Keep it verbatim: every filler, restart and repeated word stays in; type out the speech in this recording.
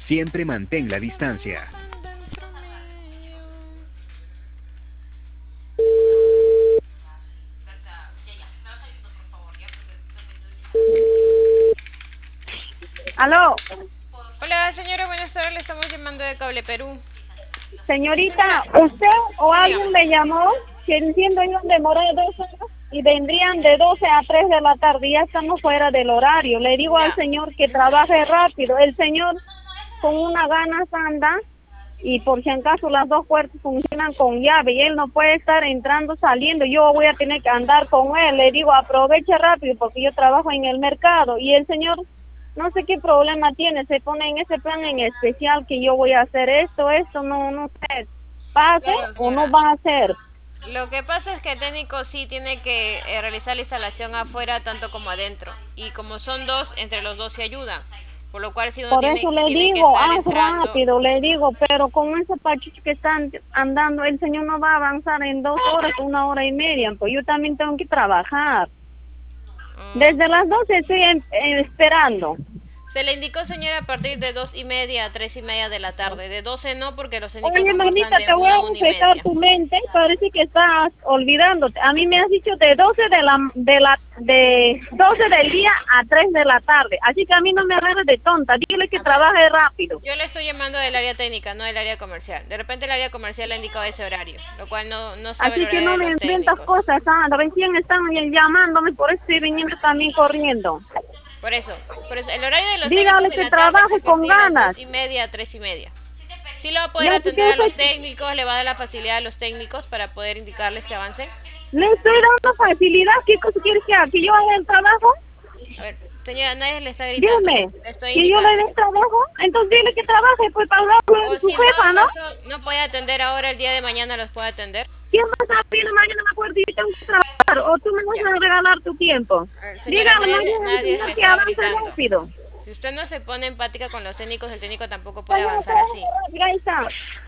Siempre mantén la distancia. Aló, Hola señora, buenas tardes, le estamos llamando de Cable Perú. señorita, ¿usted o alguien Dígame. me llamó que entiendo yo demora de dos horas y vendrían de doce a tres de la tarde? Ya estamos fuera del horario. Le digo al Ya. señor que Ujú. trabaje rápido. El señor con una ganas anda y por si acaso las dos puertas funcionan con llave y él no puede estar entrando, saliendo. Yo voy a tener que andar con él. Le digo, aproveche rápido porque yo trabajo en el mercado y el señor no sé qué problema tiene, se pone en ese plan en especial que yo voy a hacer esto, esto, no, no sé, pase Claro, o no señora. va a hacer. Lo que pasa es que el técnico sí tiene que eh, realizar la instalación afuera tanto como adentro. Y como son dos, entre los dos se ayudan. Por lo cual si uno Por tiene, eso le tiene que digo, estar haz entrando. rápido, le digo, pero con ese pachucho que están andando, el señor no va a avanzar en dos horas, una hora y media, pues yo también tengo que trabajar. mm, Desde las doce estoy en- eh, esperando. Se le indicó, señora, a partir de dos y media a tres y media de la tarde. De doce no, porque los técnicos Oye, almuerzan mamita, de te voy una a a una y refrescar media. tu mente. Parece que estás olvidándote. A mí me has dicho de doce de la de la de doce del día a tres de la tarde. Así que a mí no me agarres de tonta. Dile que A ver, trabaje rápido. yo le estoy llamando del área técnica, no del área comercial. De repente el área comercial le ha indicado ese horario, lo cual no, no sabe el Así que horario no de me los inventas técnicos. cosas. Ah, recién están llamándome, por eso estoy viniendo también corriendo. Por eso, por eso, el horario de los técnicos Dígale de que la tarde es a trabaje con partir de las ganas. dos y media a tres y media. Sí le va a poder Le, que atender a los usted- técnicos, le va a dar la facilidad a los técnicos para poder indicarles que avancen. le estoy dando facilidad. ¿Qué cosa quieres que haga? ¿Que yo haga el trabajo? A ver, señora, nadie le está gritando, Dime, le estoy que yo le indicando. dé trabajo. Entonces dile que trabaje, pues para hablar O con su si en jefa, dado ¿no? caso no puede atender ahora, el día de mañana los puede atender. ¿Quién vas a pedir mañana me acuerdo? Yo tengo que trabajar o tú me vas Ya. a regalar tu tiempo. A ver, señora, Dígale, no nadie, diga al nadie le señor que está avance gritando. rápido. Si usted no se pone empática con los técnicos, el técnico tampoco puede Vaya, avanzar trabaja así. rápido, ahí está.